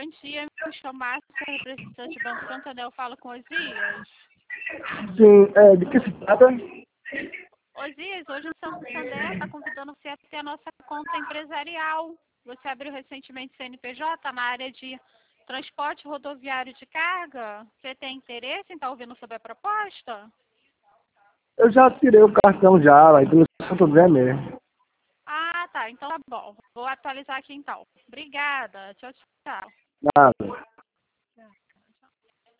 Bom dia, me chamo Márcia, representante do Banco Santander, eu falo com Osias. Sim, de que se trata? Osias, hoje o Santander está convidando você a ter a nossa conta empresarial. Você abriu recentemente CNPJ na área de transporte rodoviário de carga. Você tem interesse em estar ouvindo sobre a proposta? Eu já tirei o cartão já, vai pelo Santo André mesmo. Ah, tá. Então tá bom. Vou atualizar aqui então. Obrigada. Tchau, tchau. Nada.